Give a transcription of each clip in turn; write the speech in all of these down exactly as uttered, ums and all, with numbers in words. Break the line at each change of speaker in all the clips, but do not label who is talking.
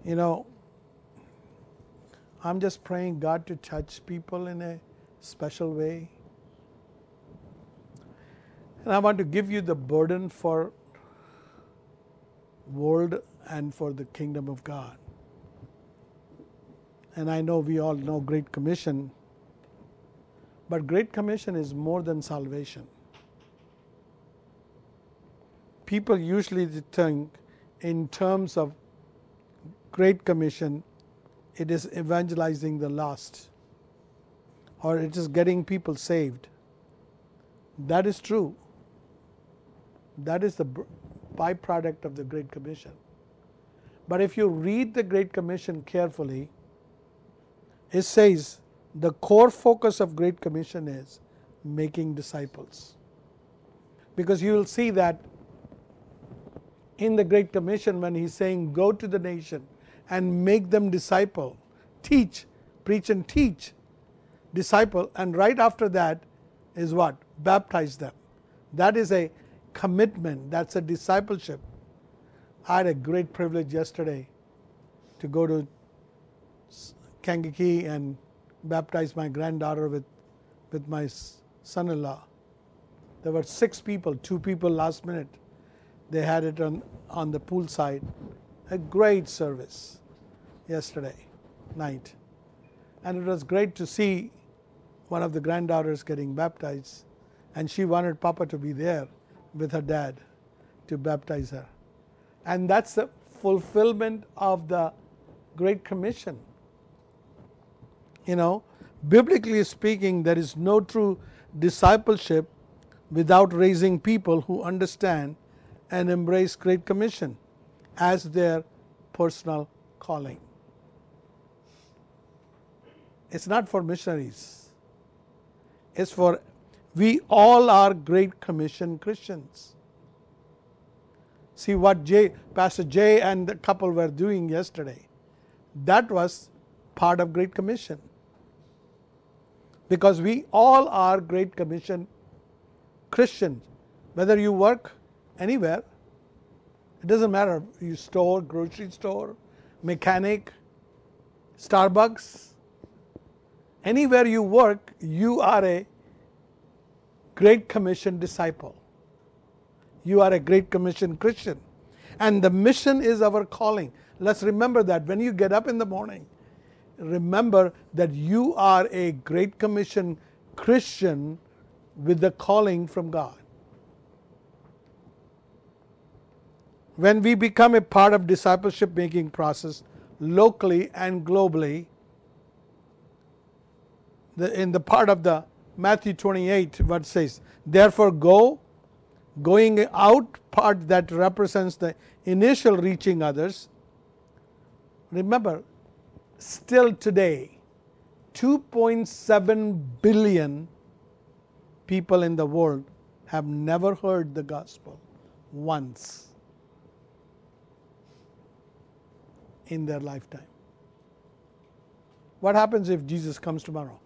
You know, I'm just praying God to touch people in a special way. And I want to give you the burden for world and for the kingdom of God. And I know we all know Great Commission, but Great Commission is more than salvation. People usually think in terms of Great Commission, it is evangelizing the lost, or it is getting people saved. That is true. That is the byproduct of the Great Commission. But if you read the Great Commission carefully, it says the core focus of Great Commission is making disciples. Because you will see that in the Great Commission when he's saying go to the nation and make them disciple, teach, preach and teach, disciple, and right after that is what? Baptize them. That is a commitment, that's a discipleship. I had a great privilege yesterday to go to Kankakee and baptize my granddaughter with, with my son-in-law. There were six people, two people last minute. They had it on, on the pool side. A great service yesterday night. And it was great to see one of the granddaughters getting baptized. And she wanted Papa to be there with her dad to baptize her. And that's the fulfillment of the Great Commission. You know, biblically speaking, there is no true discipleship without raising people who understand and embrace Great Commission as their personal calling. It's not for missionaries. It's for, we all are Great Commission Christians. See what Jay, Pastor Jay and the couple were doing yesterday. That was part of Great Commission. Because we all are Great Commission Christians. Whether you work anywhere, it doesn't matter. You store, grocery store, mechanic, Starbucks. Anywhere you work, you are a Great Commission disciple. You are a Great Commission Christian. And the mission is our calling. Let's remember that when you get up in the morning, remember that you are a Great Commission Christian with the calling from God. When we become a part of discipleship making process locally and globally, the, in the part of the Matthew twenty-eight, what says, therefore go, going out part that represents the initial reaching others. Remember, still today, two point seven billion people in the world have never heard the gospel once in their lifetime. What happens if Jesus comes tomorrow?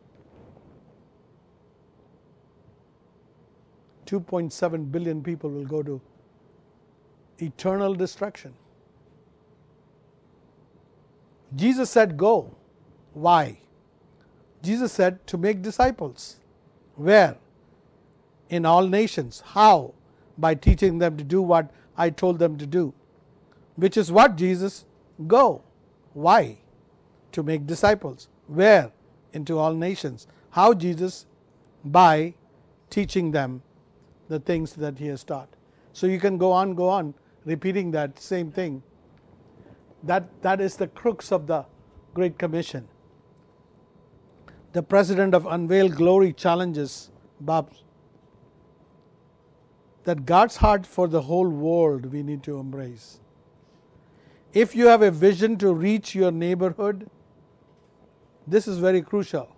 two point seven billion people will go to eternal destruction. Jesus said go. Why? Jesus said to make disciples. Where? In all nations. How? By teaching them to do what I told them to do. Which is what Jesus, go. Why? To make disciples. Where? Into all nations. How Jesus? By teaching them the things that he has taught. So you can go on, go on, repeating that same thing. That, that is the crux of the Great Commission. The president of Unveil Glory challenges Bob that God's heart for the whole world we need to embrace. If you have a vision to reach your neighborhood, this is very crucial.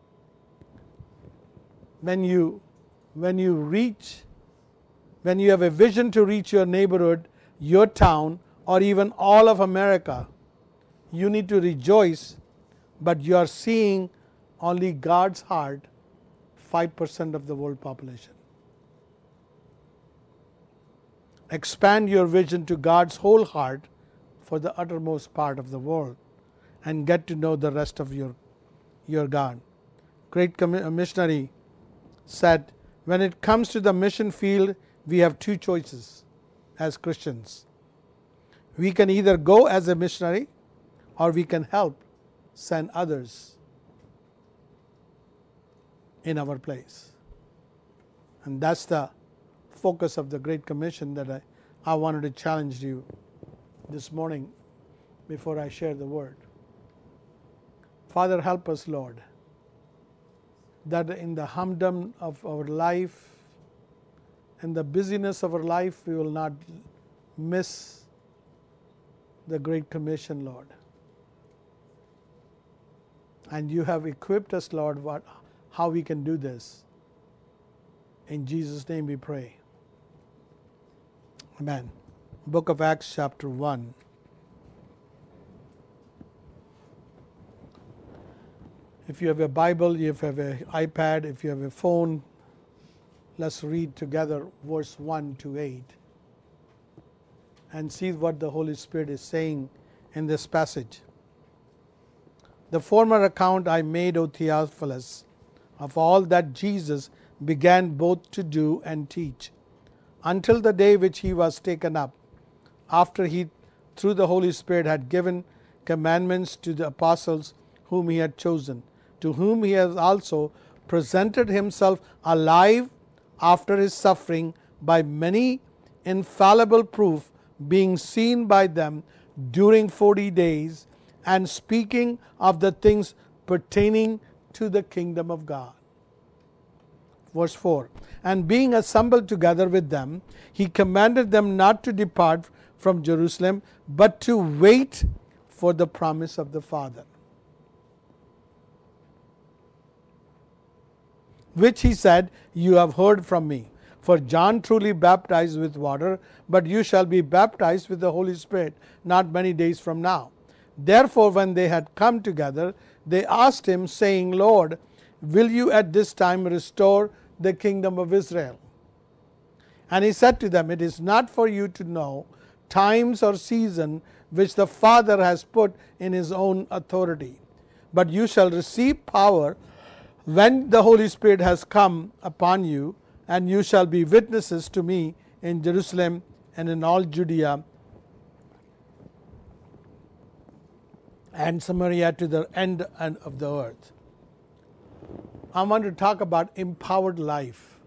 When you, when you reach, when you have a vision to reach your neighborhood, your town, or even all of America, you need to rejoice, but you are seeing only God's heart, five percent of the world population. Expand your vision to God's whole heart, for the uttermost part of the world and get to know the rest of your, your God. Great missionary said, when it comes to the mission field, we have two choices as Christians. We can either go as a missionary or we can help send others in our place. And that's the focus of the Great Commission that I, I wanted to challenge you this morning before I share the word. Father, help us, Lord, that in the humdrum of our life and the busyness of our life, we will not miss the Great Commission, Lord. And you have equipped us, Lord, what, how we can do this. In Jesus' name we pray. Amen. Book of Acts, chapter one. If you have a Bible, if you have an iPad, if you have a phone, let's read together verse one to eight and see what the Holy Spirit is saying in this passage. The former account I made, O Theophilus, of all that Jesus began both to do and teach, until the day which he was taken up, after he, through the Holy Spirit, had given commandments to the apostles whom he had chosen, to whom he has also presented himself alive after his suffering by many infallible proof, being seen by them during forty days, and speaking of the things pertaining to the kingdom of God. Verse four, and being assembled together with them, he commanded them not to depart from Jerusalem, but to wait for the promise of the Father, which he said, you have heard from me. For John truly baptized with water, but you shall be baptized with the Holy Spirit not many days from now. Therefore, when they had come together, they asked him, saying, Lord, will you at this time restore the kingdom of Israel? And he said to them, it is not for you to know times or season which the Father has put in his own authority, but you shall receive power when the Holy Spirit has come upon you, and you shall be witnesses to me in Jerusalem and in all Judea and Samaria to the end of the earth. I want to talk about empowered life.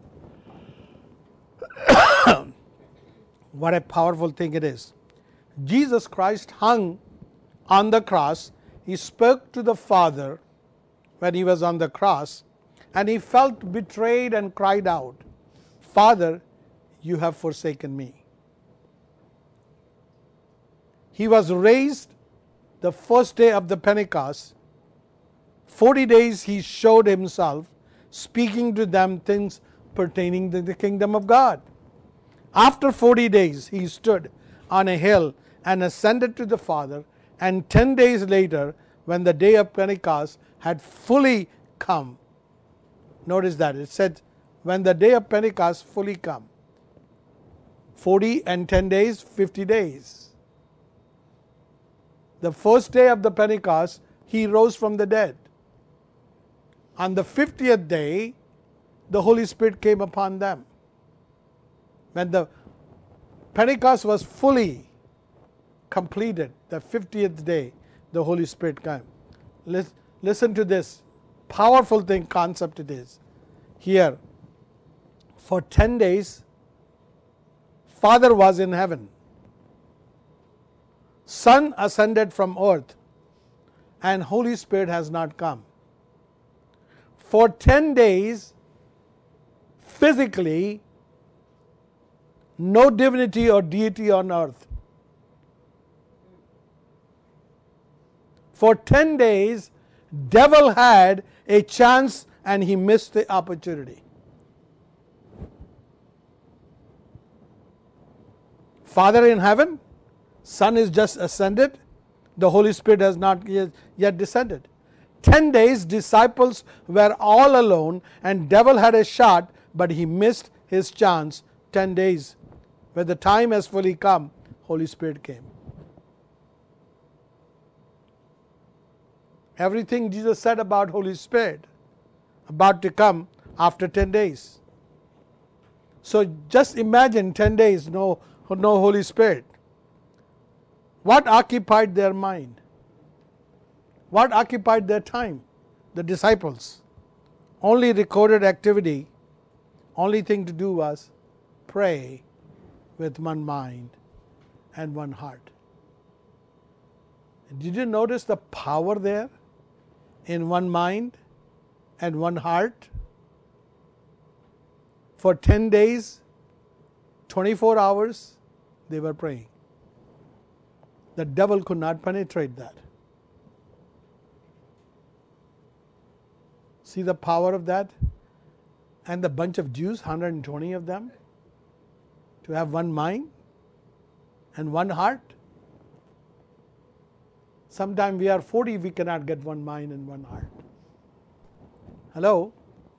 What a powerful thing it is. Jesus Christ hung on the cross. He spoke to the Father when he was on the cross, and he felt betrayed and cried out, Father, you have forsaken me. He was raised the first day of the Pentecost. Forty days he showed himself, speaking to them things pertaining to the kingdom of God. After forty days he stood on a hill and ascended to the Father, and ten days later, when the day of Pentecost had fully come, notice that it said when the day of Pentecost fully come, forty and ten days, fifty days. The first day of the Pentecost, he rose from the dead. On the fiftieth day, the Holy Spirit came upon them. When the Pentecost was fully completed, the fiftieth day, the Holy Spirit came. Listen to this powerful thing, concept it is. Here, for ten days, Father was in heaven. Son ascended from earth, and Holy Spirit has not come. For ten days, physically, no divinity or deity on earth. For ten days, devil had a chance and he missed the opportunity. Father in heaven, Son is just ascended, the Holy Spirit has not yet descended. Ten days, disciples were all alone and devil had a shot, but he missed his chance. Ten days. When the time has fully come, Holy Spirit came. everything Jesus said about Holy Spirit about to come after ten days. So just imagine ten days, no, no Holy Spirit. What occupied their mind? What occupied their time? The disciples. Only recorded activity, only thing to do was pray with one mind and one heart. Did you notice the power there in one mind and one heart? For ten days, twenty-four hours, they were praying. The devil could not penetrate that. See the power of that? And the bunch of Jews, one hundred twenty of them, to have one mind and one heart. Sometimes we are forty, we cannot get one mind and one heart. Hello?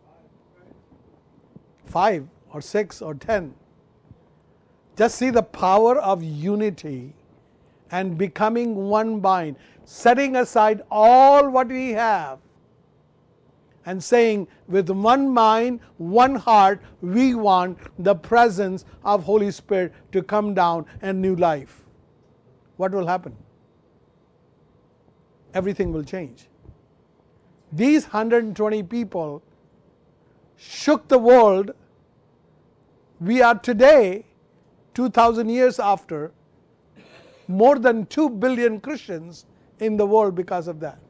Five or six or ten. Just see the power of unity and becoming one mind, setting aside all what we have and saying, with one mind, one heart, we want the presence of Holy Spirit to come down and new life. What will happen? Everything will change. These one hundred twenty people shook the world. We are today, two thousand years after, more than two billion Christians in the world because of that.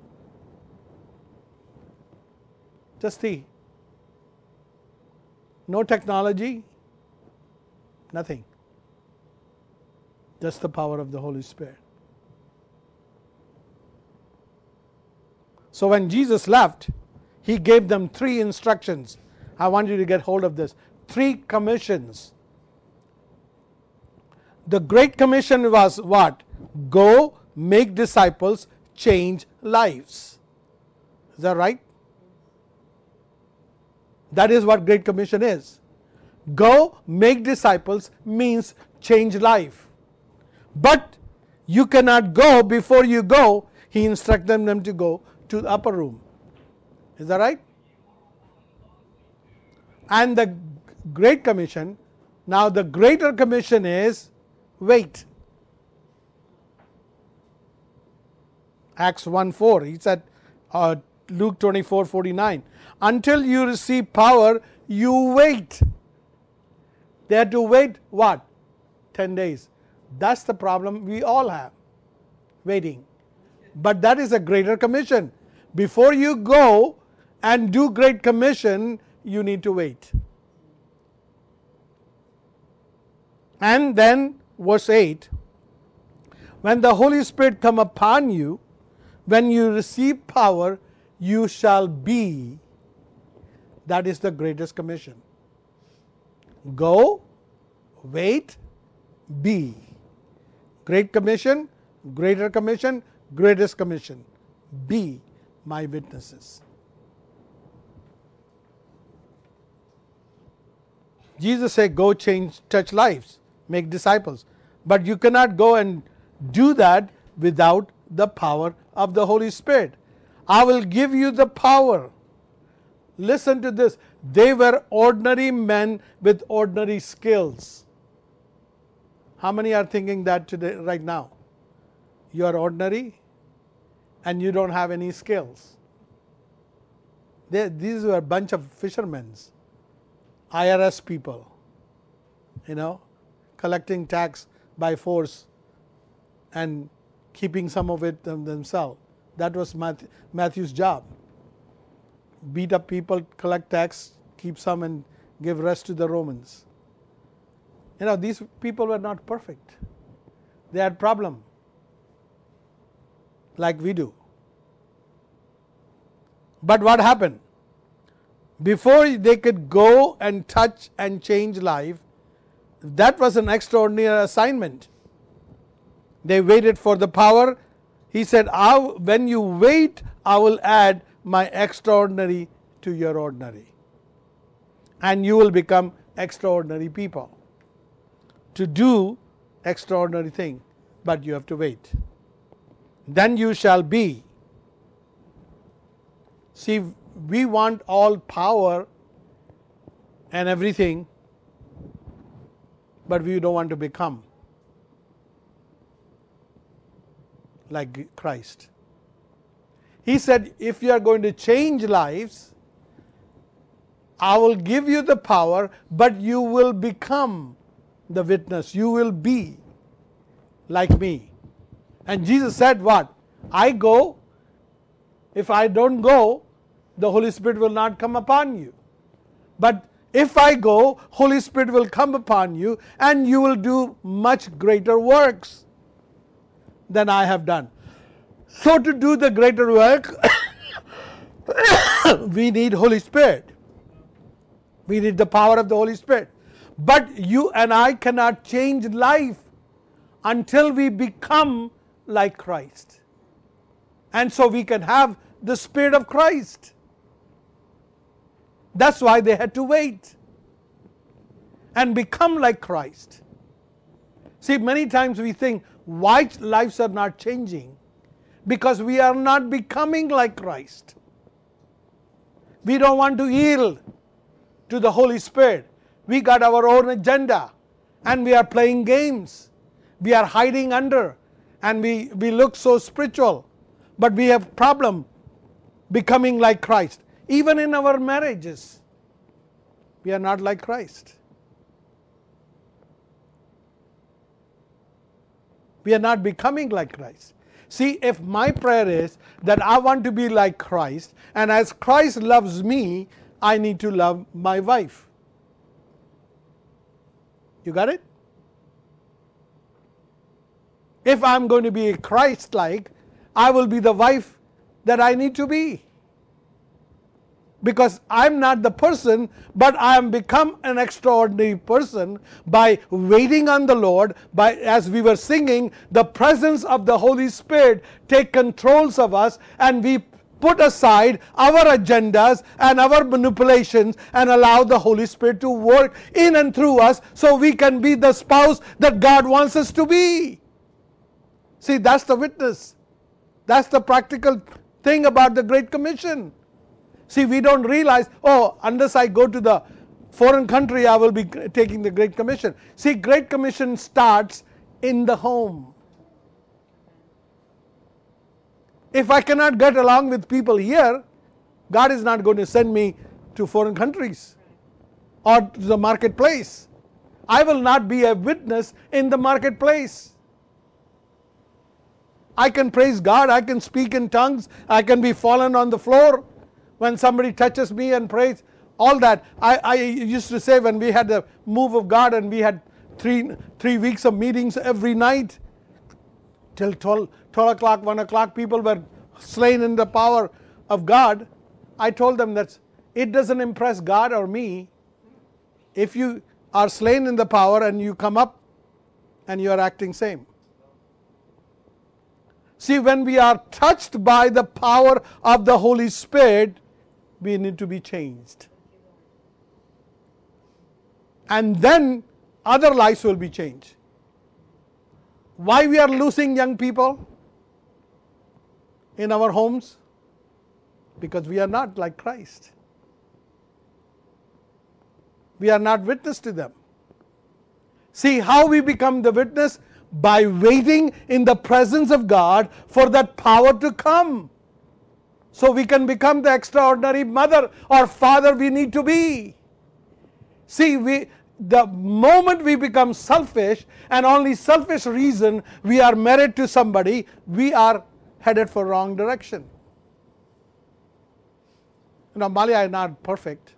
Just see. No technology, nothing. Just the power of the Holy Spirit. So when Jesus left, he gave them three instructions. I want you to get hold of this. Three commissions. The Great Commission was what? Go, make disciples, change lives. Is that right? That is what Great Commission is. Go, make disciples means change life. But you cannot go before you go. He instructed them to go to the upper room. Is that right? And the Great Commission, now the Greater Commission is wait. Acts one four, he said, uh, Luke twenty-four forty-nine, until you receive power, you wait. They had to wait what? ten days. That's the problem we all have, waiting. But that is a Greater Commission. Before you go and do Great Commission, you need to wait. And then verse eight, when the Holy Spirit come upon you, when you receive power, you shall be. That is the greatest commission. Go, wait, be. Great Commission, Greater Commission, Greatest Commission. Be my witnesses. Jesus said, go change, touch lives, make disciples. But you cannot go and do that without the power of the Holy Spirit. I will give you the power. Listen to this. They were ordinary men with ordinary skills. How many are thinking that today, right now? You are ordinary and you don't have any skills. They, these were a bunch of fishermen, I R S people, you know, collecting tax by force and keeping some of it them, themselves. That was Matthew, Matthew's job. Beat up people, collect tax, keep some and give rest to the Romans. You know, these people were not perfect. They had problem, like we do. But what happened? Before they could go and touch and change life, that was an extraordinary assignment. They waited for the power. He said, when you wait, I will add my extraordinary to your ordinary. And you will become extraordinary people to do extraordinary thing. But you have to wait. Then you shall be. See, we want all power and everything, but we don't want to become like Christ. He said, if you are going to change lives, I will give you the power, but you will become the witness. You will be like me. And Jesus said what? I go. If I don't go, the Holy Spirit will not come upon you. But if I go, Holy Spirit will come upon you, and you will do much greater works than I have done. So to do the greater work, we need Holy Spirit. We need the power of the Holy Spirit. But you and I cannot change life until we become like Christ. And so we can have the Spirit of Christ. That's why they had to wait and become like Christ. See, many times we think, why lives are not changing? Because we are not becoming like Christ. We don't want to yield to the Holy Spirit. We got our own agenda and we are playing games. We are hiding under and we, we look so spiritual, but we have problem becoming like Christ. Even in our marriages, we are not like Christ. We are not becoming like Christ. See, if my prayer is that I want to be like Christ, and as Christ loves me, I need to love my wife. You got it? If I'm going to be Christ-like, I will be the wife that I need to be. Because I'm not the person, but I am become an extraordinary person by waiting on the Lord, by, as we were singing, the presence of the Holy Spirit take controls of us, and we put aside our agendas and our manipulations and allow the Holy Spirit to work in and through us so we can be the spouse that God wants us to be. See, that's the witness. That's the practical thing about the Great Commission. See, we don't realize, oh, unless I go to the foreign country, I will be taking the Great Commission. See, Great Commission starts in the home. If I cannot get along with people here, God is not going to send me to foreign countries or to the marketplace. I will not be a witness in the marketplace. I can praise God, I can speak in tongues, I can be fallen on the floor when somebody touches me and prays, all that. I, I used to say when we had the move of God and we had three, three weeks of meetings every night, till twelve, twelve o'clock, one o'clock, people were slain in the power of God. I told them that it doesn't impress God or me if you are slain in the power and you come up and you are acting same. See, when we are touched by the power of the Holy Spirit, we need to be changed. And then other lives will be changed. Why we are losing young people in our homes? Because we are not like Christ. We are not witness to them. See how we become the witness? By waiting in the presence of God for that power to come. So we can become the extraordinary mother or father we need to be. See, we, the moment we become selfish and only selfish reason we are married to somebody, we are headed for wrong direction. You know, Malia is not perfect,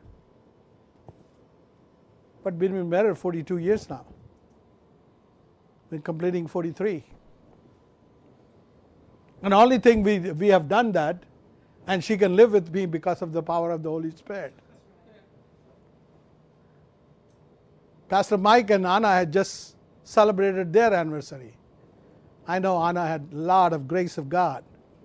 but we've been married forty-two years now. We're completing forty-three. And the only thing we, we have done that, and she can live with me because of the power of the Holy Spirit. Pastor Mike and Anna had just celebrated their anniversary. I know Anna had a lot of grace of God.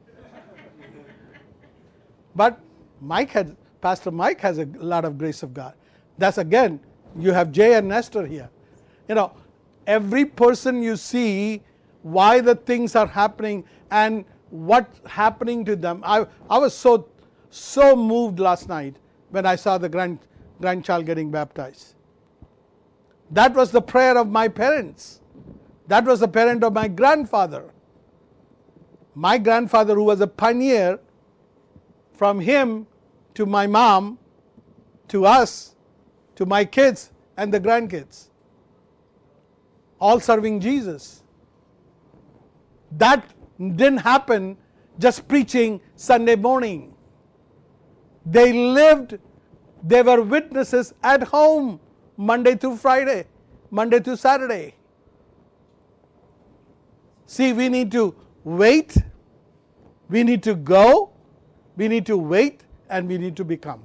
But Mike had, Pastor Mike has a lot of grace of God. That's again, you have Jay and Nestor here. You know, every person you see, why the things are happening and what's happening to them. I, I was so so moved last night when I saw the grand, grandchild getting baptized. That was the prayer of my parents. That was the parent of my grandfather. My grandfather, who was a pioneer, from him to my mom, to us, to my kids and the grandkids, all serving Jesus. That didn't happen just preaching Sunday morning. They lived, they were witnesses at home, Monday through Friday, Monday to Saturday. See, we need to wait, we need to go, we need to wait, and we need to become.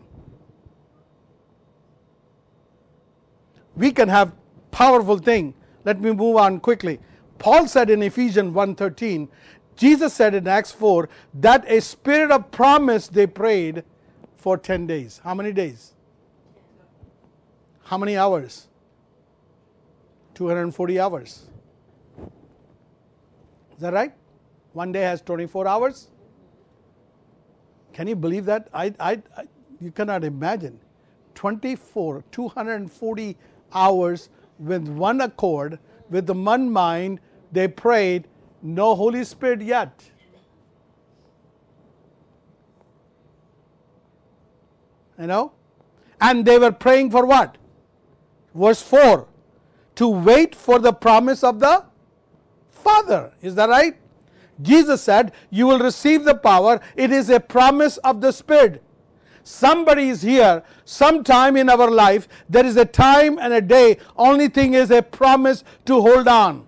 We can have powerful thing. Let me move on quickly. Paul said in Ephesians one thirteen, Jesus said in Acts four, that a spirit of promise they prayed for ten days. How many days? How many hours? two hundred forty hours. Is that right? One day has twenty-four hours. Can you believe that? I, I, I you cannot imagine. twenty-four, two hundred forty hours with one accord, with the one mind, they prayed, no Holy Spirit yet. You know? And they were praying for what? Verse four, to wait for the promise of the Father. Is that right? Jesus said, you will receive the power. It is a promise of the Spirit. Somebody is here, sometime in our life, there is a time and a day, only thing is a promise to hold on.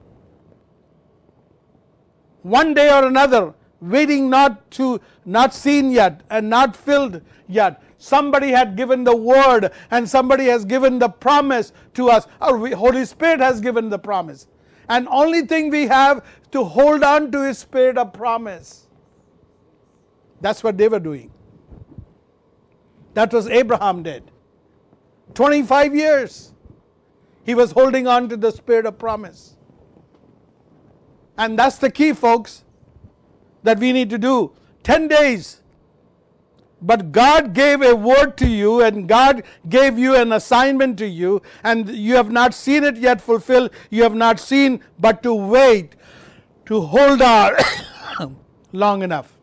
One day or another, waiting not to, not seen yet and not filled yet. Somebody had given the word and somebody has given the promise to us. Our Holy Spirit has given the promise. And only thing we have to hold on to is Spirit of promise. That's what they were doing. That was Abraham did. twenty-five years. He was holding on to the Spirit of promise. And that's the key, folks, that we need to do. ten days. But God gave a word to you and God gave you an assignment to you and you have not seen it yet fulfilled. You have not seen, but to wait, to hold on long enough.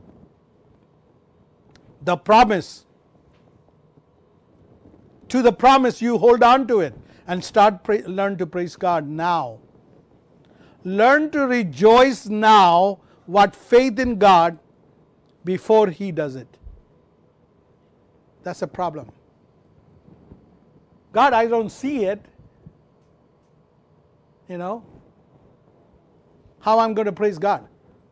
The promise. To the promise, you hold on to it and start pray, learn to praise God now. Learn to rejoice now what faith in God before He does it. That's a problem. God, I don't see it. You know, how I'm going to praise God?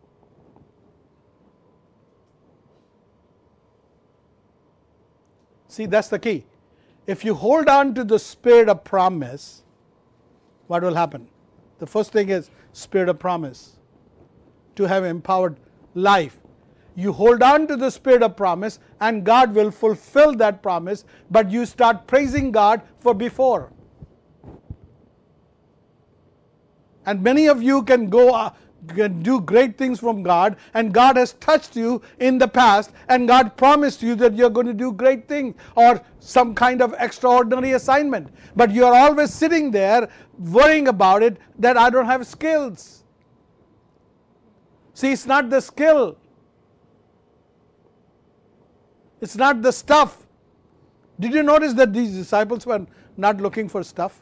See, that's the key. If you hold on to the Spirit of promise, what will happen? The first thing is Spirit of promise. To have empowered life. You hold on to the Spirit of promise and God will fulfill that promise, but you start praising God for before. And many of you can go uh, can do great things from God, and God has touched you in the past, and God promised you that you're going to do great things or some kind of extraordinary assignment. But you're always sitting there worrying about it, that I don't have skills. See, it's not the skill. It's not the stuff. Did you notice that these disciples were not looking for stuff?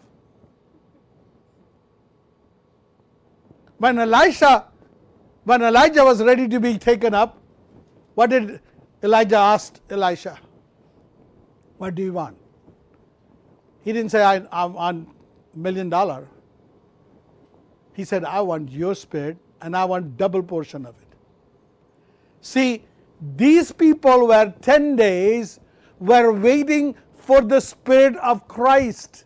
When Elisha, when Elijah was ready to be taken up, what did Elijah ask Elisha? What do you want? He didn't say, I, I want a million dollars. He said, I want your Spirit and I want double portion of it. See, these people were ten days, were waiting for the Spirit of Christ.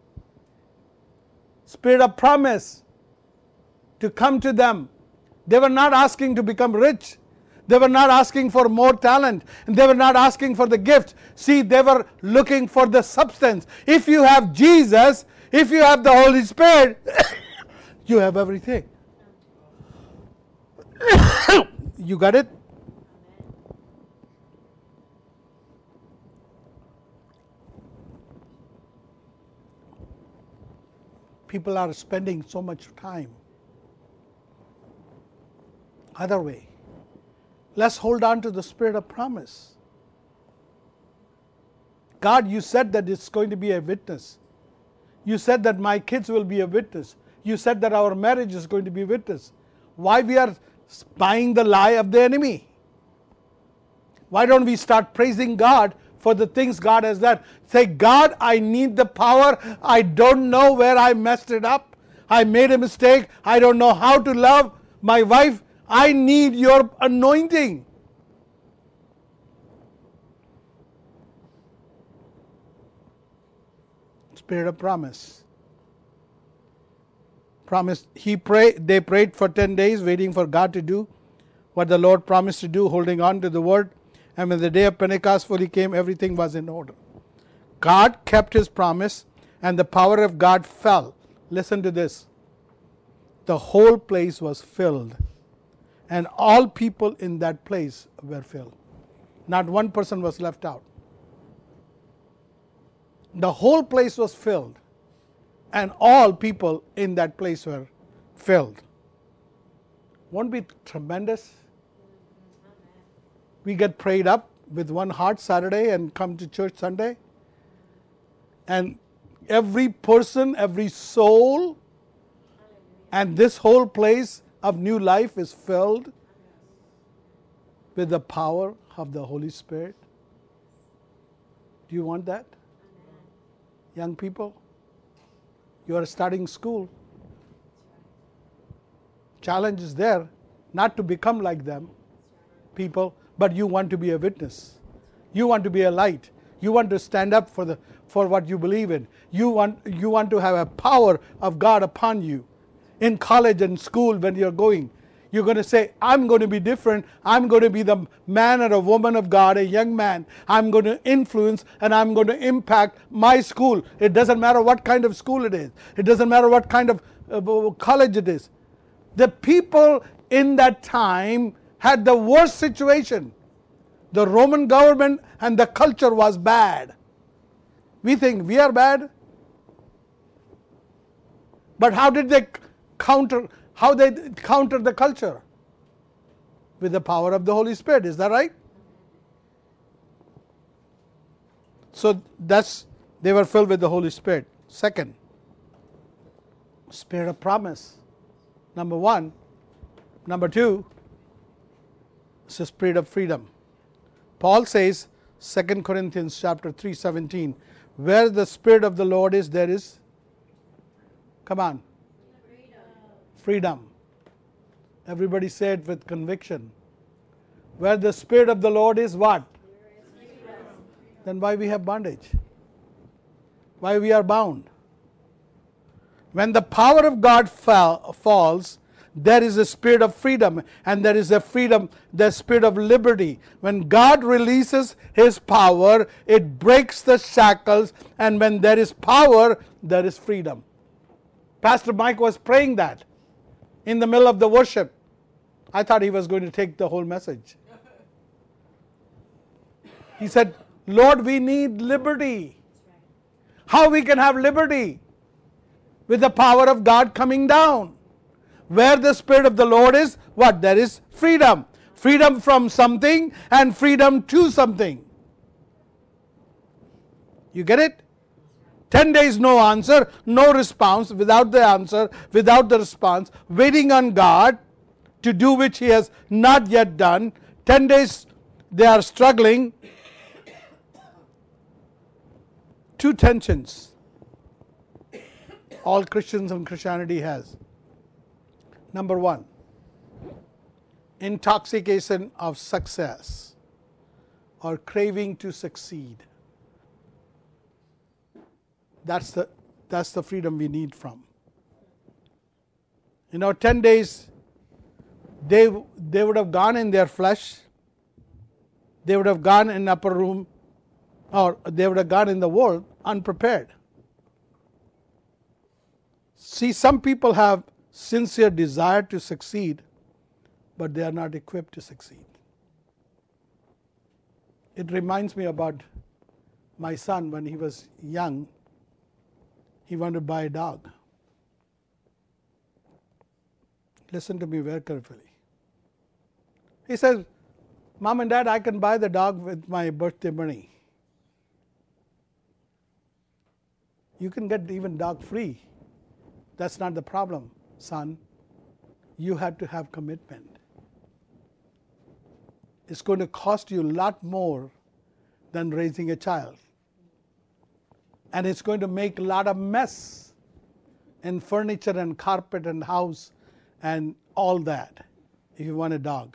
Spirit of promise to come to them. They were not asking to become rich. They were not asking for more talent. And they were not asking for the gift. See, they were looking for the substance. If you have Jesus, if you have the Holy Spirit, you have everything. You got it? people are spending so much time. Other way. Let's hold on to the spirit of promise. God, you said that it's going to be a witness. You said that my kids will be a witness. You said that our marriage is going to be a witness. Why we are buying the lie of the enemy? Why don't we start praising God for the things God has done? Say, God, I need the power. I don't know where I messed it up. I made a mistake. I don't know how to love my wife. I need your anointing. Spirit of promise. Promise. He prayed. They prayed for ten days, waiting for God to do what the Lord promised to do, holding on to the word. And when the day of Pentecost fully came, everything was in order. God kept his promise, and the power of God fell. Listen to this. The whole place was filled, and all people in that place were filled. Not one person was left out. The whole place was filled, and all people in that place were filled. Won't it be tremendous? We get prayed up with one heart Saturday and come to church Sunday. And every person, every soul, and this whole place of new life is filled with the power of the Holy Spirit. Do you want that? Young people, you are starting school. Challenge is there, not to become like them, people, but you want to be a witness. You want to be a light. You want to stand up for the for what you believe in. You want you want to have a power of God upon you. In college and school, when you're going, you're going to say, I'm going to be different. I'm going to be the man or a woman of God, a young man. I'm going to influence and I'm going to impact my school. It doesn't matter what kind of school it is. It doesn't matter what kind of uh, college it is. The people in that time had the worst situation. The Roman government and the culture was bad. We think we are bad. But how did they counter, how they counter the culture? With the power of the Holy Spirit, is that right? So that's, they were filled with the Holy Spirit. Second, Spirit of promise. Number one. Number two, it's the spirit of freedom. Paul says, Second Corinthians chapter three seventeen, where the Spirit of the Lord is, there is, come on, freedom. Freedom. Everybody say it with conviction. Where the Spirit of the Lord is, what? There is freedom. Then why we have bondage? Why we are bound? When the power of God fall, falls, there is a spirit of freedom, and there is a freedom, the spirit of liberty. When God releases his power, it breaks the shackles, and when there is power, there is freedom. Pastor Mike was praying that in the middle of the worship. I thought he was going to take the whole message. He said, Lord, we need liberty. How we can have liberty? With the power of God coming down. Where the Spirit of the Lord is, what? There is freedom. Freedom from something and freedom to something. You get it? Ten days no answer, no response, without the answer, without the response, waiting on God to do which he has not yet done. Ten days they are struggling. Two tensions all Christians and Christianity has. Number one, intoxication of success or craving to succeed. That's the, that's the freedom we need from. You know, ten days, they, they would have gone in their flesh. They would have gone in upper room, or they would have gone in the world unprepared. See, some people have sincere desire to succeed, but they are not equipped to succeed. It reminds me about my son when he was young. He wanted to buy a dog. Listen to me very carefully. He says, Mom and Dad, I can buy the dog with my birthday money. You can get even dog free. That's not the problem, son. You have to have commitment. It's going to cost you a lot more than raising a child. And it's going to make a lot of mess in furniture and carpet and house and all that if you want a dog.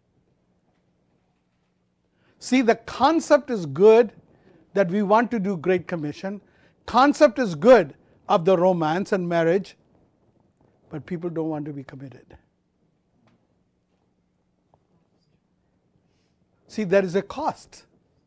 See, the concept is good that we want to do Great Commission. Concept is good of the romance and marriage, but people don't want to be committed. See, there is a cost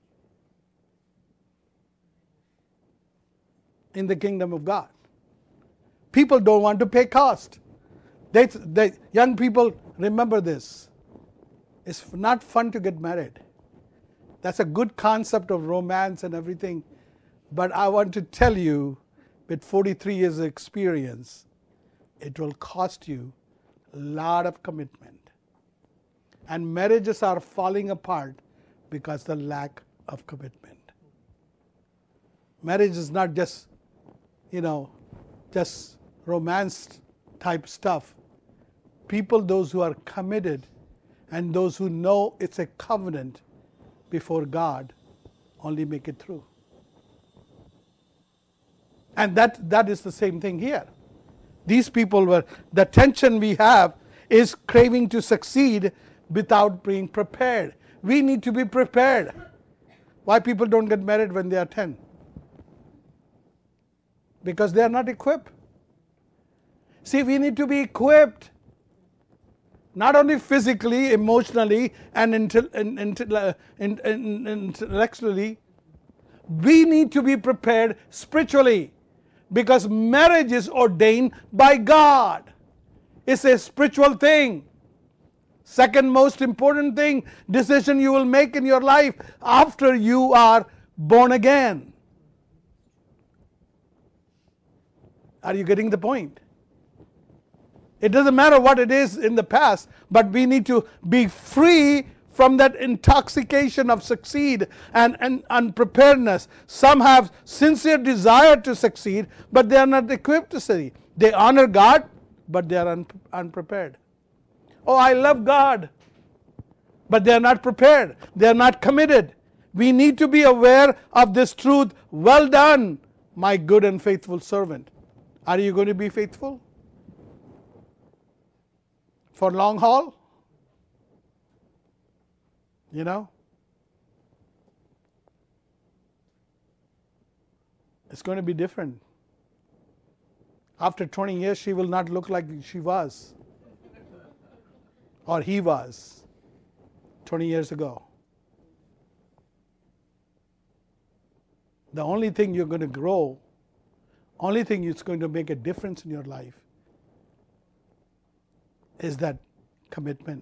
in the kingdom of God. People don't want to pay cost. They, they, young people, remember this. It's not fun to get married. That's a good concept of romance and everything. But I want to tell you, with forty-three years of experience, it will cost you a lot of commitment. And marriages are falling apart because of the lack of commitment. Marriage is not just, you know, just romance type stuff. People, those who are committed and those who know it's a covenant before God, only make it through. And that, that is the same thing here. These people were, the tension we have is craving to succeed without being prepared. We need to be prepared. Why people don't get married when they are ten? Because they are not equipped. See, we need to be equipped. Not only physically, emotionally, and intellectually. We need to be prepared spiritually. Because marriage is ordained by God. It's a spiritual thing. Second most important thing, decision you will make in your life after you are born again. Are you getting the point? It doesn't matter what it is in the past, but we need to be free from that intoxication of succeed and, and unpreparedness. Some have sincere desire to succeed, but they are not equipped to succeed. They honor God, but they are un, unprepared. Oh, I love God, but they are not prepared. They are not committed. We need to be aware of this truth. Well done, my good and faithful servant. Are you going to be faithful? For long haul? You know? It's going to be different. After twenty years, she will not look like she was. Or he was twenty years ago. The only thing you're going to grow, only thing that's going to make a difference in your life is that commitment.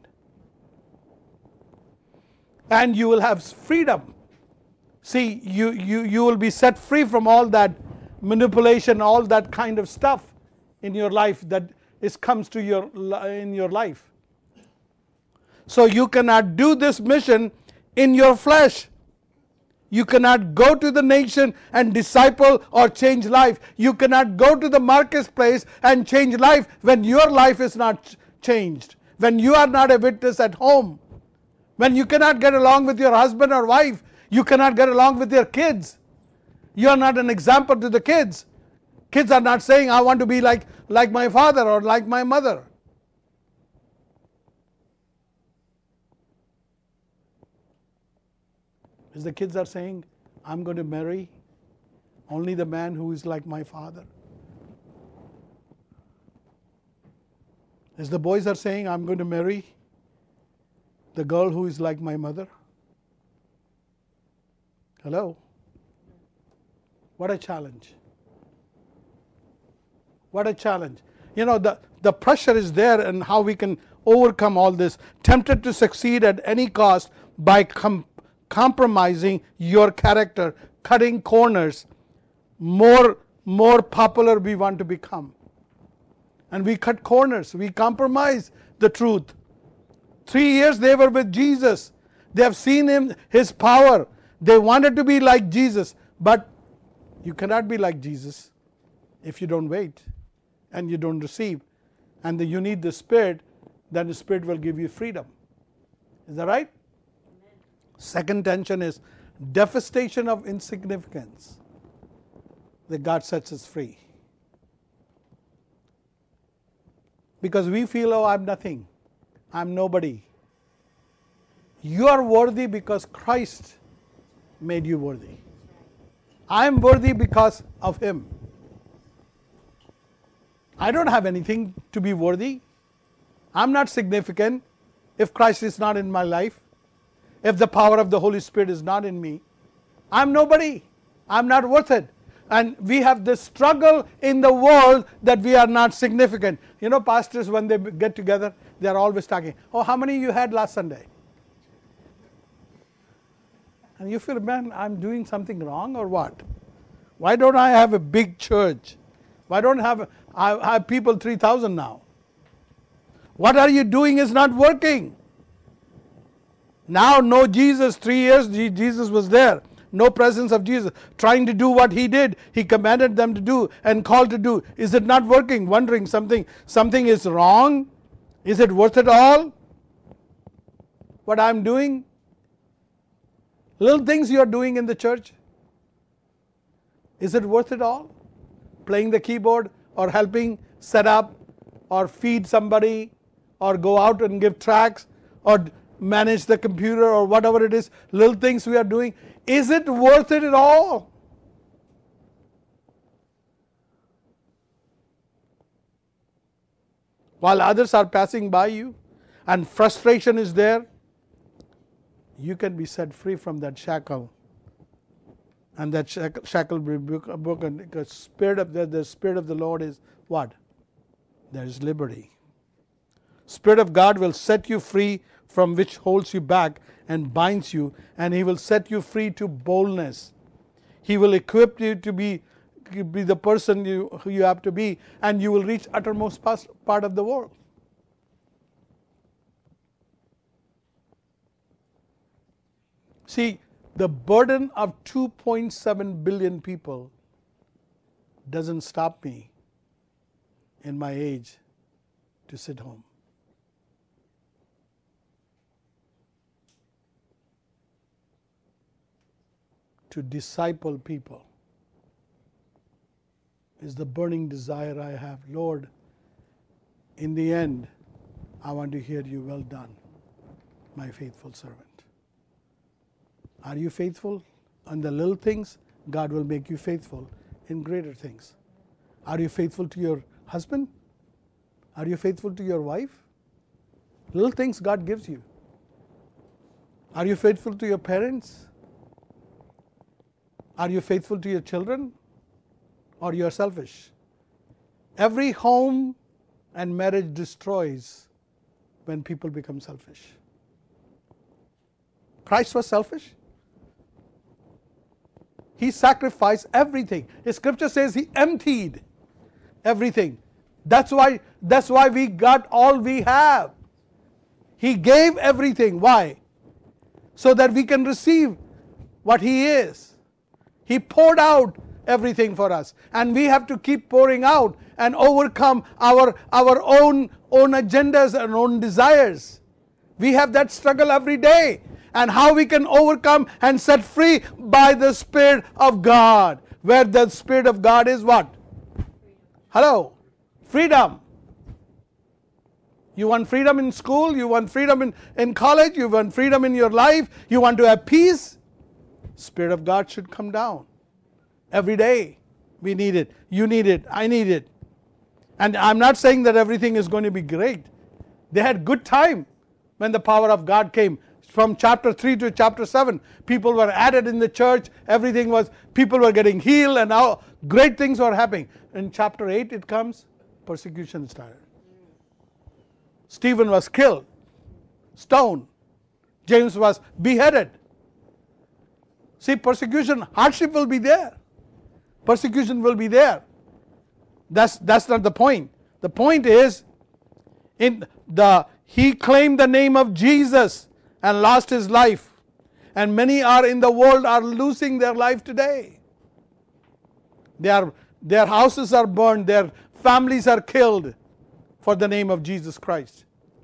And you will have freedom. See, you, you, you will be set free from all that manipulation, all that kind of stuff in your life that is comes to your in your life. So you cannot do this mission in your flesh. You cannot go to the nation and disciple or change life. You cannot go to the marketplace and change life when your life is not changed. When you are not a witness at home. When you cannot get along with your husband or wife. You cannot get along with your kids. You are not an example to the kids. Kids are not saying, I want to be like, like my father or like my mother. As the kids are saying, I'm going to marry only the man who is like my father. As the boys are saying, I'm going to marry the girl who is like my mother. Hello? What a challenge. What a challenge. You know, the, the pressure is there and how we can overcome all this. Tempted to succeed at any cost by com- compromising your character, cutting corners, more, more popular we want to become. and we cut corners, we compromise the truth. Three years they were with Jesus. They have seen him, his power. They wanted to be like Jesus. But you cannot be like Jesus if you don't wait and you don't receive. And the, you need the Spirit, then the Spirit will give you freedom. Is that right? Amen. Second tension is devastation of insignificance. That God sets us free. Because we feel, oh, I'm nothing. I'm nobody. You are worthy because Christ made you worthy. I am worthy because of Him. I don't have anything to be worthy. I'm not significant if Christ is not in my life. If the power of the Holy Spirit is not in me. I'm nobody. I'm not worth it. And we have this struggle in the world that we are not significant. You know, pastors, when they get together, they are always talking, oh, how many you had last Sunday? And you feel, man, I'm doing something wrong or what? Why don't I have a big church? Why don't I have, I have people three thousand now? What are you doing is not working. Now, no Jesus, three years Jesus was there. No presence of Jesus, trying to do what He did, He commanded them to do and called to do. Is it not working? Wondering something, something is wrong? Is it worth it all? What I'm doing? Little things you are doing in the church. Is it worth it all? Playing the keyboard or helping set up or feed somebody or go out and give tracts or manage the computer or whatever it is, little things we are doing. Is it worth it at all? While others are passing by you and frustration is there, you can be set free from that shackle. And that shackle will be broken. Because spirit of the, the Spirit of the Lord is what? There is liberty. Spirit of God will set you free from which holds you back and binds you, and He will set you free to boldness. He will equip you to be, be the person you, who you have to be, and you will reach uttermost part of the world. See, the burden of two point seven billion people doesn't stop me in my age to sit home. To disciple people is the burning desire I have. Lord, in the end, I want to hear you, well done, my faithful servant. Are you faithful on the little things? God will make you faithful in greater things. Are you faithful to your husband? Are you faithful to your wife? Little things God gives you. Are you faithful to your parents? Are you faithful to your children? Or you are selfish? Every home and marriage destroys when people become selfish. Christ was selfish. He sacrificed everything. His scripture says He emptied everything. That's why, that's why we got all we have. He gave everything. Why? So that we can receive what He is. He poured out everything for us, and we have to keep pouring out and overcome our, our own, own agendas and own desires. We have that struggle every day, and how we can overcome and set free by the Spirit of God. Where the Spirit of God is what? Hello? Freedom. You want freedom in school, you want freedom in, in college, you want freedom in your life, you want to have peace. Spirit of God should come down. Every day we need it. You need it. I need it. And I'm not saying that everything is going to be great. They had good time when the power of God came. From chapter three to chapter seven, people were added in the church. Everything was, people were getting healed, and now great things were happening. In chapter eight it comes, persecution started. Stephen was killed, stoned. James was beheaded. See, persecution, hardship will be there. Persecution will be there. That's, that's not the point. The The point is, in the he claimed the name of Jesus and lost his life. And many are in the world are losing their life today. They are, their houses are burned, their families are killed for the name of Jesus Christ.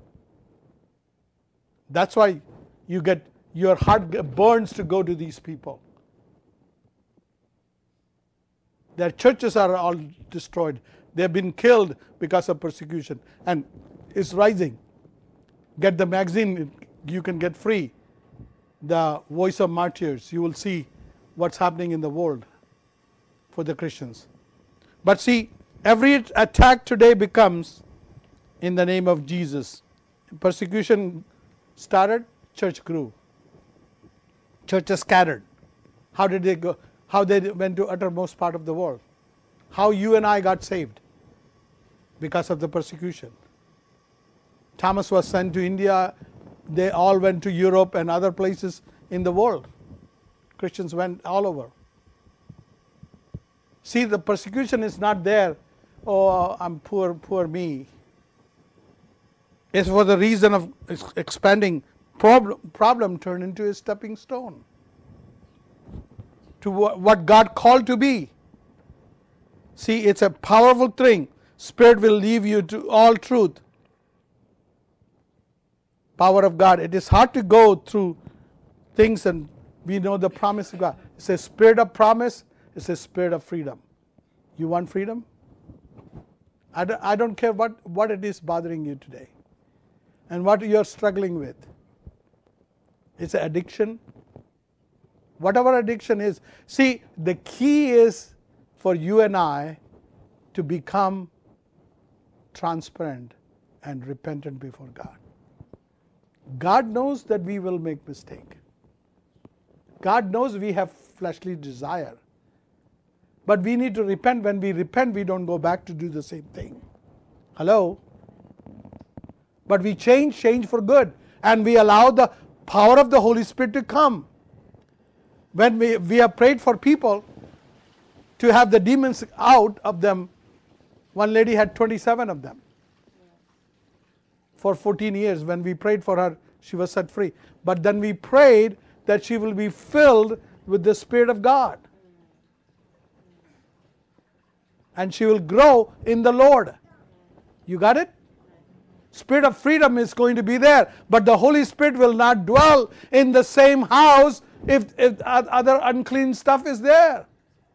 That's why you get your heart burns to go to these people. Their churches are all destroyed. They have been killed because of persecution, and it's rising. Get the magazine, you can get free. The Voice of Martyrs, you will see what's happening in the world for the Christians. But see, every attack today becomes in the name of Jesus. Persecution started, church grew. Churches scattered. How did they go? How they went to uttermost part of the world? How you and I got saved? Because of the persecution. Thomas was sent to India. They all went to Europe and other places in the world. Christians went all over. See, the persecution is not there. Oh, I'm poor, poor me. It's for the reason of expanding. Problem, problem turned into a stepping stone to what God called to be. See, it's a powerful thing. Spirit will lead you to all truth. Power of God. It is hard to go through things, and we know the promise of God. It's a spirit of promise. It's a spirit of freedom. You want freedom? I don't, I don't care what, what it is bothering you today and what you're struggling with. It's an addiction. Whatever addiction is. See, the key is for you and I to become transparent and repentant before God. God knows that we will make mistake. God knows we have fleshly desire. But we need to repent. When we repent, we don't go back to do the same thing. Hello? But we change, change for good. And we allow the power of the Holy Spirit to come. When we, we have prayed for people to have the demons out of them, one lady had twenty-seven of them. For fourteen years, when we prayed for her, she was set free. But then we prayed that she will be filled with the Spirit of God. And she will grow in the Lord. You got it? Spirit of freedom is going to be there. But the Holy Spirit will not dwell in the same house if, if other unclean stuff is there.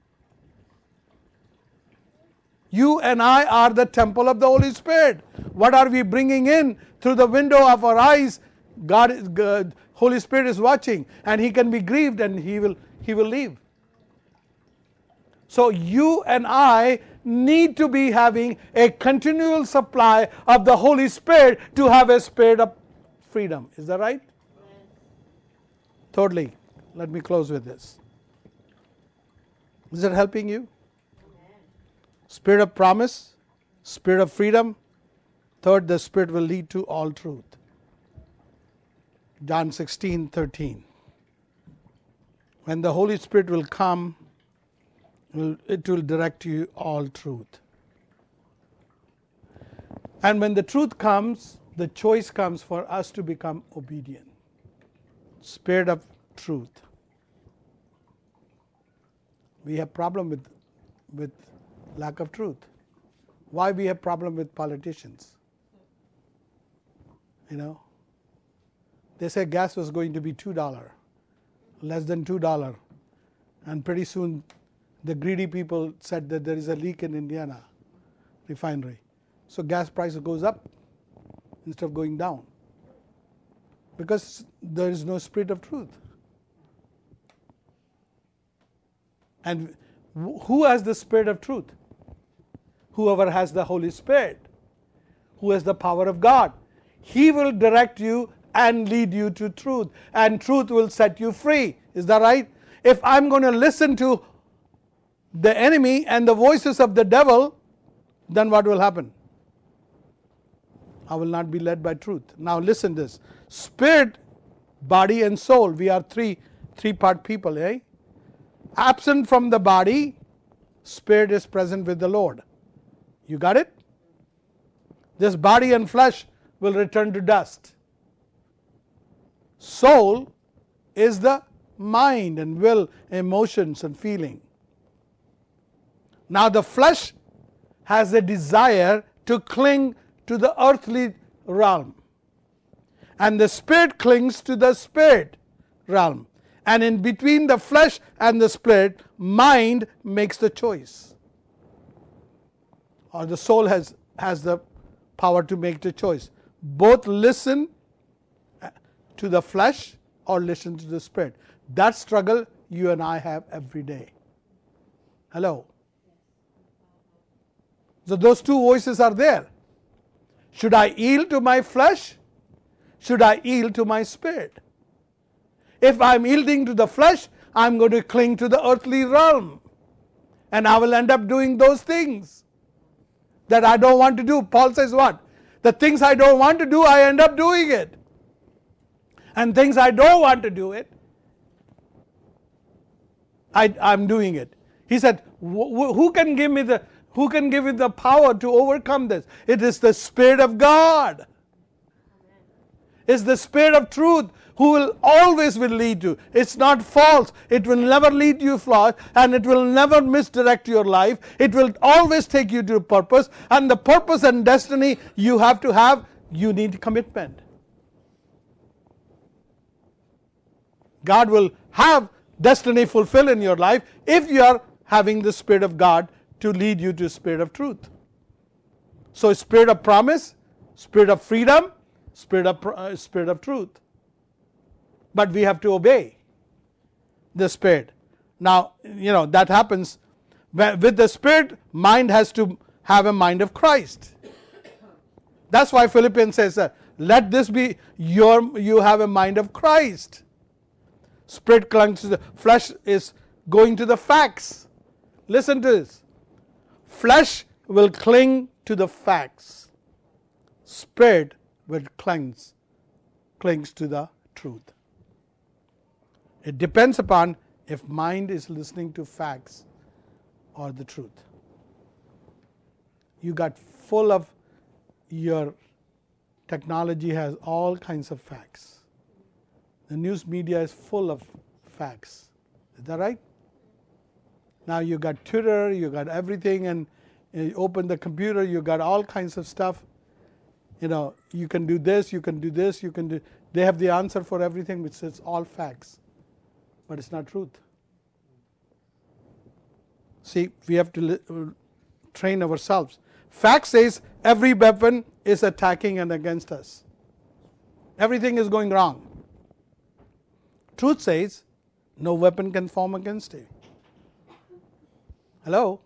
You and I are the temple of the Holy Spirit. What are we bringing in through the window of our eyes? God, is, God, Holy Spirit is watching, and He can be grieved, and He will He will leave. So you and I need to be having a continual supply of the Holy Spirit to have a spirit of freedom. Is that right? Yes. Thirdly, let me close with this. Is it helping you? Spirit of promise, spirit of freedom. Third, the Spirit will lead to all truth. John sixteen thirteen. When the Holy Spirit will come, it will direct you all truth. And when the truth comes, the choice comes for us to become obedient. Spirit of truth. We have problem with, with lack of truth. Why we have problem with politicians? You know, they say gas was going to be two dollars, less than two dollars, and pretty soon the greedy people said that there is a leak in Indiana refinery. So gas price goes up instead of going down, because there is no spirit of truth. And who has the spirit of truth? Whoever has the Holy Spirit, who has the power of God. He will direct you and lead you to truth, and truth will set you free. Is that right? If I'm going to listen to the enemy and the voices of the devil, then what will happen? I will not be led by truth. Now listen to this. Spirit, body and soul. We are three, three part people, eh? Absent from the body, spirit is present with the Lord. You got it? This body and flesh will return to dust. Soul is the mind and will, emotions and feeling. Now the flesh has a desire to cling to the earthly realm, and the spirit clings to the spirit realm. And in between the flesh and the spirit, mind makes the choice, or the soul has, has the power to make the choice. Both listen to the flesh or listen to the spirit. That struggle you and I have every day. Hello. So those two voices are there. Should I yield to my flesh? Should I yield to my spirit? If I'm yielding to the flesh, I'm going to cling to the earthly realm, and I will end up doing those things that I don't want to do. Paul says what? The things I don't want to do, I end up doing it. And things I don't want to do it, I, I'm doing it. He said, who can give me the who can give me the power to overcome this? It is the Spirit of God. It's the Spirit of truth who will always will lead you. It's not false. It will never lead you flawed, and it will never misdirect your life. It will always take you to purpose, and the purpose and destiny you have to have, you need commitment. God will have destiny fulfilled in your life if you are having the Spirit of God to lead you to Spirit of truth. So Spirit of promise, Spirit of freedom, Spirit of, uh, Spirit of truth. But we have to obey the Spirit. Now, you know, that happens with the Spirit. Mind has to have a mind of Christ. That's why Philippians says, uh, let this be your, you have a mind of Christ. Spirit clings to the flesh, is going to the facts. Listen to this. Flesh will cling to the facts. Spirit will clings, clings to the truth. It depends upon if mind is listening to facts or the truth. You got full of, your technology has all kinds of facts. The news media is full of facts. Is that right? Now you got Twitter, you got everything, and you open the computer, you got all kinds of stuff. You know, you can do this, you can do this, you can do. They have the answer for everything, which is all facts, but it's not truth. See, we have to li- train ourselves. Fact says every weapon is attacking and against us. Everything is going wrong. Truth says no weapon can form against you. Hello?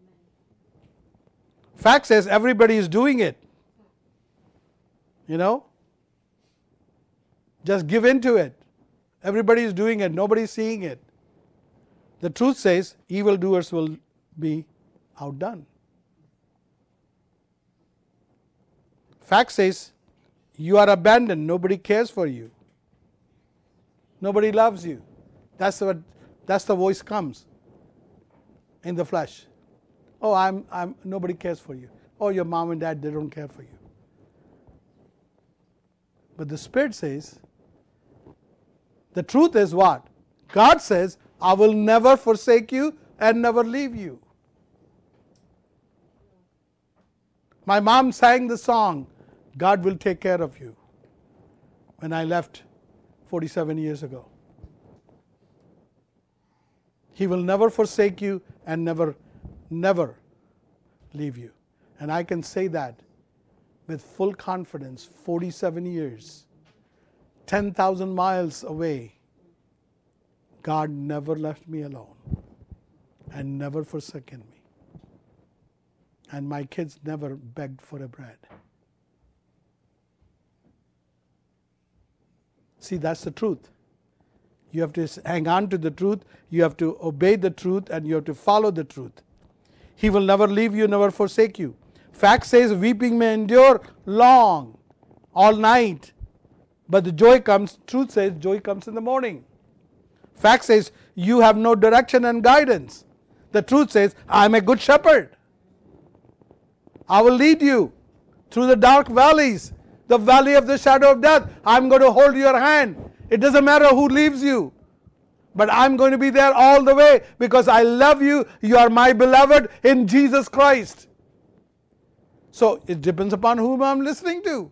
Fact says everybody is doing it. You know? Just give in to it. Everybody is doing it. Nobody is seeing it. The truth says evildoers will be outdone. Fact says you are abandoned. Nobody cares for you. Nobody loves you. That's what. That's the voice comes in the flesh. Oh, I'm. I'm. Nobody cares for you. Oh, your mom and dad, they don't care for you. But the Spirit says, the truth is what? God says, I will never forsake you and never leave you. My mom sang the song, God will take care of you, when I left forty-seven years ago. He will never forsake you and never, never leave you. And I can say that with full confidence, forty-seven years, ten thousand miles away, God never left me alone and never forsaken me. And my kids never begged for a bread. See, that's the truth. You have to hang on to the truth, you have to obey the truth, and you have to follow the truth. He will never leave you, never forsake you. Fact says weeping may endure long, all night, but the joy comes, truth says joy comes in the morning. Fact says you have no direction and guidance. The truth says I am a good shepherd. I will lead you through the dark valleys, the valley of the shadow of death, I'm going to hold your hand. It doesn't matter who leaves you, but I'm going to be there all the way because I love you. You are my beloved in Jesus Christ. So it depends upon whom I'm listening to.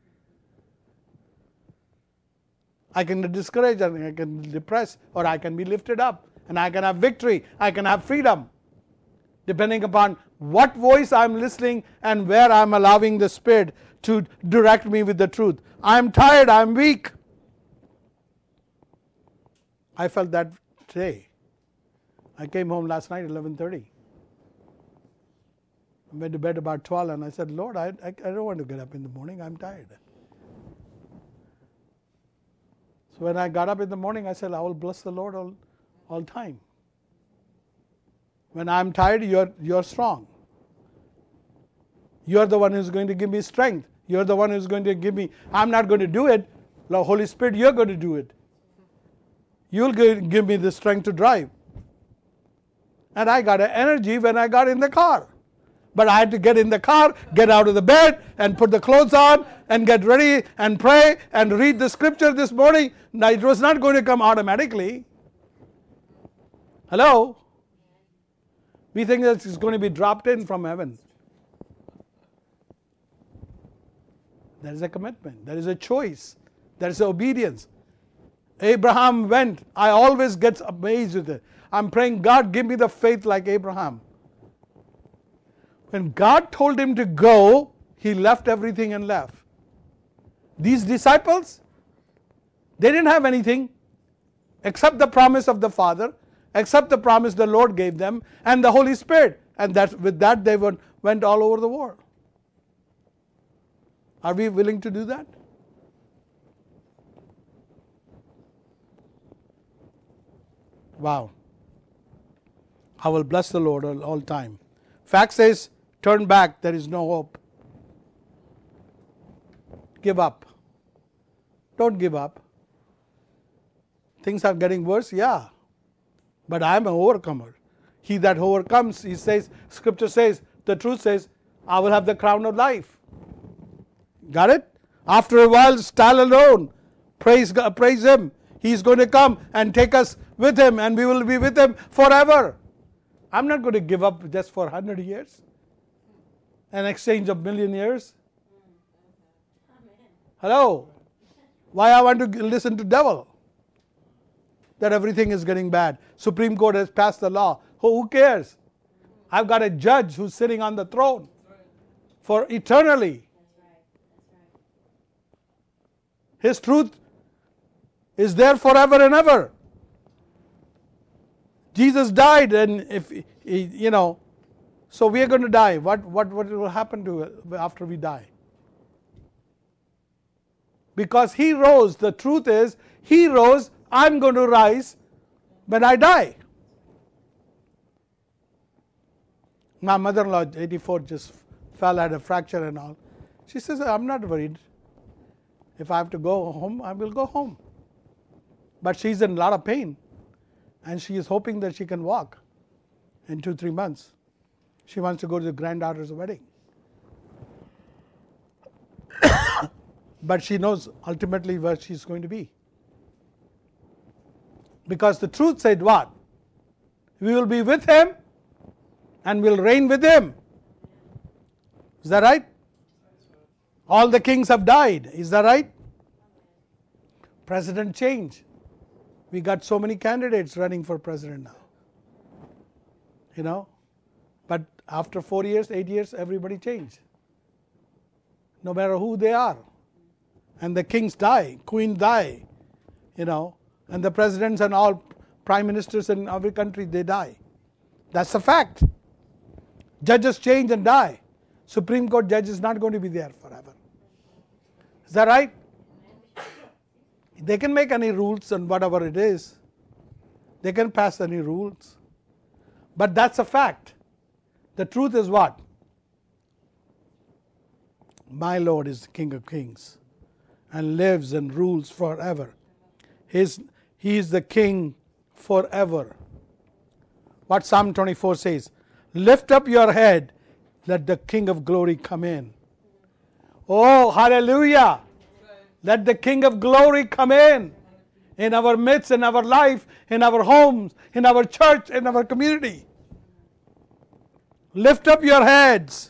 I can be discouraged, and I can be depressed, or I can be lifted up, and I can have victory, I can have freedom, depending upon what voice I'm listening and where I'm allowing the Spirit to direct me with the truth. I'm tired, I'm weak. I felt that today. I came home last night at eleven thirty. I went to bed about twelve, and I said, Lord, I, I, I don't want to get up in the morning, I'm tired. So when I got up in the morning, I said, I will bless the Lord all, all time. When I'm tired, you're, you're strong. You're the one who's going to give me strength. You're the one who's going to give me, I'm not going to do it. The Holy Spirit, you're going to do it. You'll give me the strength to drive. And I got an energy when I got in the car. But I had to get in the car, get out of the bed, and put the clothes on, and get ready, and pray, and read the scripture this morning. Now, it was not going to come automatically. Hello? We think that it's going to be dropped in from heaven. There is a commitment. There is a choice. There is obedience. Abraham went. I always get amazed with it. I'm praying, God, give me the faith like Abraham. When God told him to go, he left everything and left. These disciples, they didn't have anything except the promise of the Father, except the promise the Lord gave them, and the Holy Spirit. And that with that they went, went all over the world. Are we willing to do that? Wow. I will bless the Lord all, all time. Fact says, turn back, there is no hope. Give up. Don't give up. Things are getting worse, yeah. But I am an overcomer. He that overcomes, he says, scripture says, the truth says, I will have the crown of life. Got it? After a while, stand alone. Praise God, praise Him. He's going to come and take us with Him, and we will be with Him forever. I'm not going to give up just for one hundred years. An exchange of million years. Hello? Why I want to listen to devil? That everything is getting bad. Supreme Court has passed the law. Who cares? I've got a judge who's sitting on the throne for eternally. His truth is there forever and ever. Jesus died, and if he, you know, so we are going to die. What what what will happen to it after we die? Because He rose. The truth is, He rose. I'm going to rise when I die. My mother-in-law, eighty-four, just fell, had a fracture and all. She says, I'm not worried. If I have to go home, I will go home. But she's in a lot of pain. And she is hoping that she can walk in two, three months. She wants to go to the granddaughter's wedding. But she knows ultimately where she's going to be. Because the truth said what? We will be with Him and we'll reign with Him. Is that right? All the kings have died. Is that right? President change. We got so many candidates running for president now. You know? But after four years, eight years, everybody changed. No matter who they are. And the kings die, queen die, you know. And the presidents and all prime ministers in every country, they die. That's a fact. Judges change and die. Supreme Court judge is not going to be there forever. Is that right? They can make any rules on whatever it is. They can pass any rules. But that's a fact. The truth is what? My Lord is the King of Kings and lives and rules forever. His, he is the King forever. What Psalm twenty-four says, lift up your head, let the King of glory come in. Oh, hallelujah. Let the King of Glory come in, in our midst, in our life, in our homes, in our church, in our community. Lift up your heads.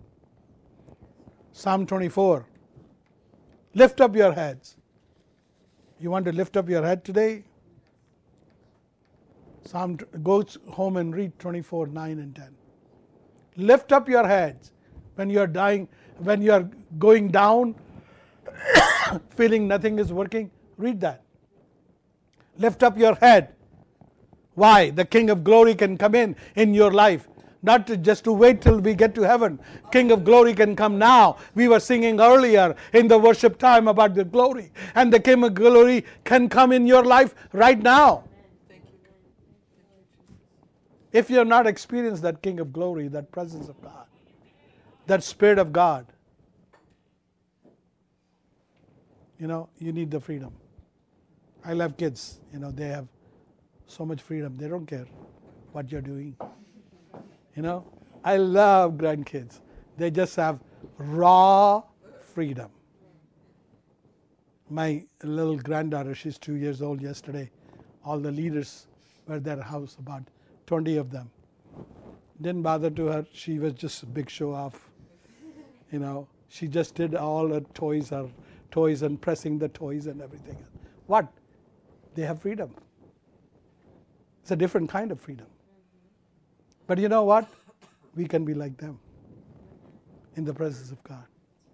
Psalm twenty-four. Lift up your heads. You want to lift up your head today? Psalm, go home and read twenty-four, nine and ten. Lift up your heads when you are dying, when you are going down, feeling nothing is working. Read that. Lift up your head. Why? The King of Glory can come in in your life. Not to just to wait till we get to heaven. King of Glory can come now. We were singing earlier in the worship time about the glory. And the King of Glory can come in your life right now. If you have not experienced that King of Glory, that presence of God, that Spirit of God, you know, you need the freedom. I love kids. You know, they have so much freedom. They don't care what you're doing. You know, I love grandkids. They just have raw freedom. My little granddaughter, she's two years old yesterday. All the leaders were at their house, about twenty of them. Didn't bother to her. She was just a big show off. You know, she just did all her toys, her toys and pressing the toys and everything. What? They have freedom. It's a different kind of freedom. But you know what? We can be like them in the presence of God.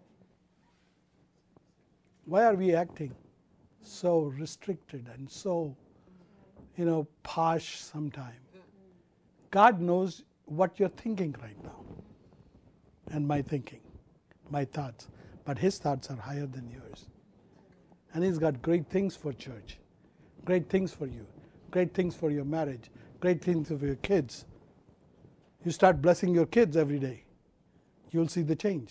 Why are we acting so restricted and so, you know, posh sometimes? God knows what you're thinking right now. And my thinking, my thoughts. But His thoughts are higher than yours. And He's got great things for church. Great things for you. Great things for your marriage. Great things for your kids. You start blessing your kids every day. You'll see the change.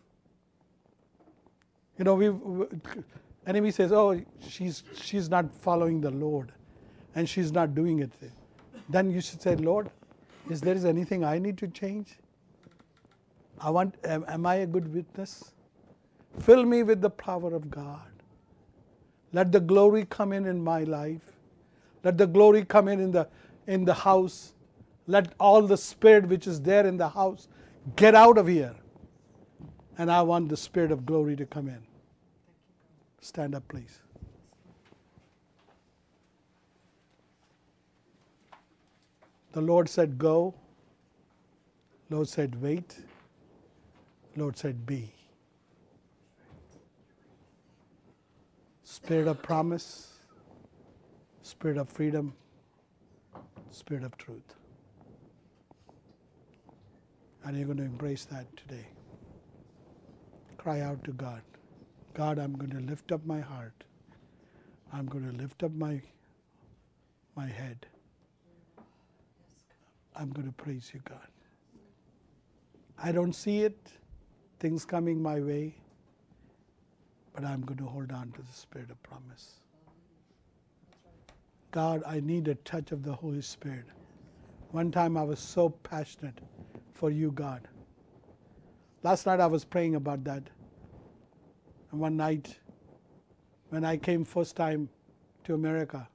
You know, we, we enemy says, oh, she's she's not following the Lord. And she's not doing it. Then you should say, Lord, is there anything I need to change? I want, am, am I a good witness? Fill me with the power of God. Let the glory come in in my life. Let the glory come in in the, in the house. Let all the spirit which is there in the house get out of here. And I want the Spirit of glory to come in. Stand up, please. The Lord said, go. Lord said, wait. Lord said, be. Spirit of promise, Spirit of freedom, Spirit of truth. And you're going to embrace that today. Cry out to God. God, I'm going to lift up my heart. I'm going to lift up my, my head. I'm going to praise you, God. I don't see it, things coming my way, but I'm going to hold on to the Spirit of promise. God, I need a touch of the Holy Spirit. One time I was so passionate for you, God. Last night I was praying about that. And one night, when I came first time to America,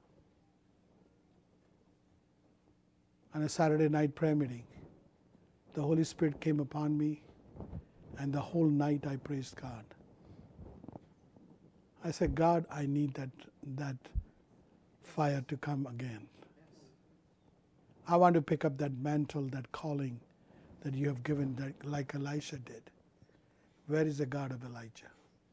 on a Saturday night prayer meeting, the Holy Spirit came upon me, and the whole night I praised God. I said, God, I need that, that fire to come again. I want to pick up that mantle, that calling that you have given, that, like Elisha did. Where is the God of Elijah?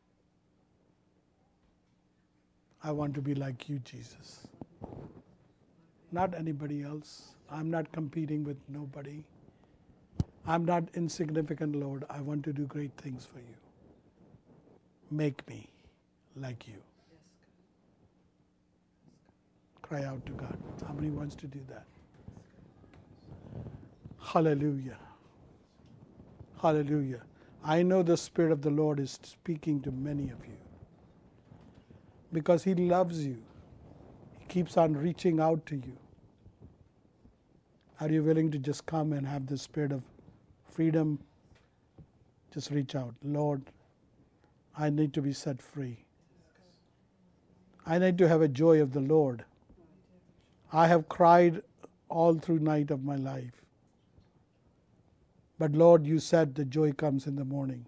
I want to be like you, Jesus. Not anybody else. I'm not competing with nobody. I'm not insignificant, Lord. I want to do great things for you. Make me like you. Cry out to God. How many wants to do that? Hallelujah. Hallelujah. I know the Spirit of the Lord is speaking to many of you. Because He loves you. He keeps on reaching out to you. Are you willing to just come and have the spirit of freedom? Just reach out. Lord, I need to be set free. I need to have a joy of the Lord. I have cried all through night of my life. But Lord, you said the joy comes in the morning.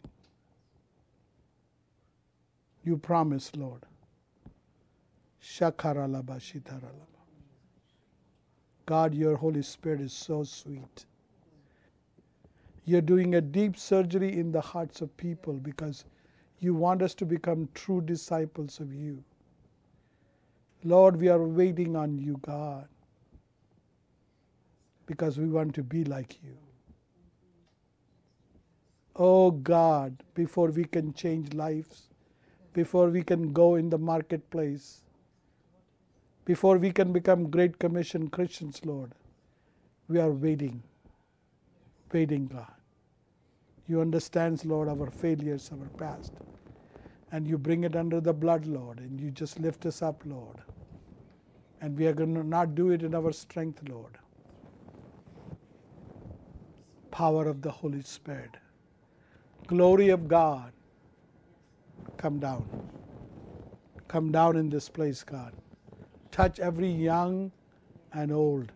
You promised, Lord. Shakaralaba shitaralaba. God, your Holy Spirit is so sweet. You're doing a deep surgery in the hearts of people because you want us to become true disciples of you. Lord, we are waiting on you, God, because we want to be like you. Oh God, before we can change lives, before we can go in the marketplace, before we can become Great Commission Christians, Lord, we are waiting, waiting, God. You understand, Lord, our failures, our past. And you bring it under the blood, Lord, and you just lift us up, Lord. And we are going to not do it in our strength, Lord. Power of the Holy Spirit. Glory of God. Come down. Come down in this place, God. Touch every young and old.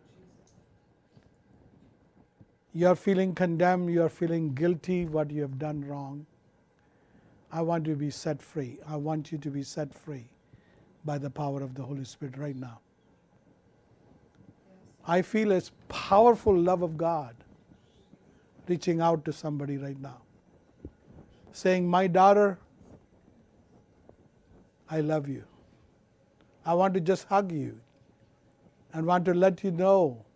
You are feeling condemned, you are feeling guilty, what you have done wrong. I want you to be set free. I want you to be set free by the power of the Holy Spirit right now. I feel a powerful love of God reaching out to somebody right now. Saying, my daughter, I love you. I want to just hug you and want to let you know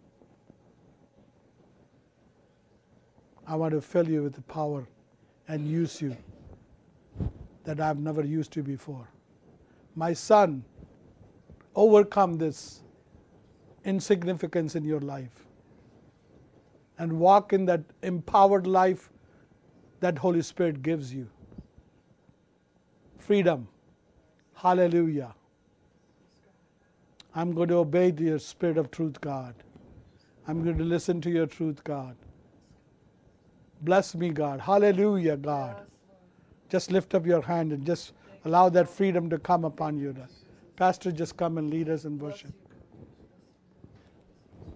I want to fill you with the power and use you that I've never used you before. My son, overcome this insignificance in your life and walk in that empowered life that Holy Spirit gives you. Freedom. Hallelujah. I'm going to obey your Spirit of truth, God. I'm going to listen to your truth, God. Bless me, God. Hallelujah, God. Just lift up your hand and just allow that freedom to come upon you. Pastor, just come and lead us in worship.